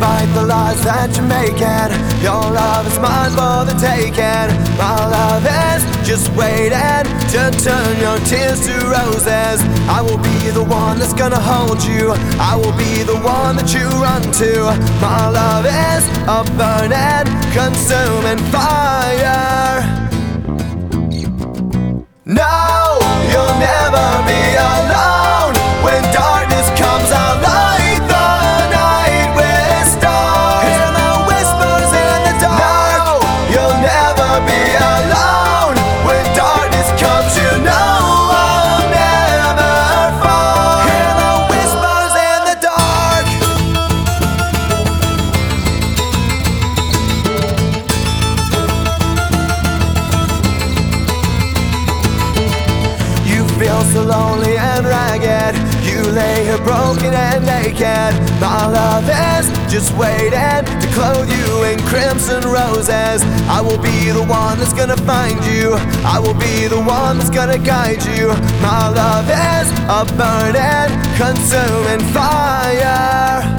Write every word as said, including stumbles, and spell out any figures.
Despite the lies that you're making, your love is mine for the taking. My love is just waiting to turn your tears to roses. I will be the one that's gonna hold you. I will be the one that you run to. My love is a burning, consuming fire. No, you'll never be alone. When darkness comes, I'll light the night with stars. Hear the whispers in the dark. No, you'll never be alone. When darkness comes, you know I'll never fall. Hear the whispers in the dark. You feel so lonely and ragged. You lay here broken and naked. My love is just waiting to clothe you in crimson roses. I will be the one that's gonna find you. I will be the one that's gonna guide you. My love is a burning, consuming fire.